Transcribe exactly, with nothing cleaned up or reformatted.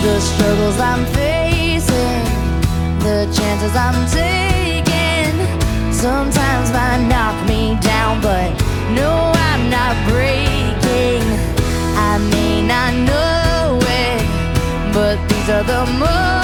The struggles I'm facing, the chances I'm taking, sometimes might knock me down, but no, I'm not breaking. I may not know it, but these are the moments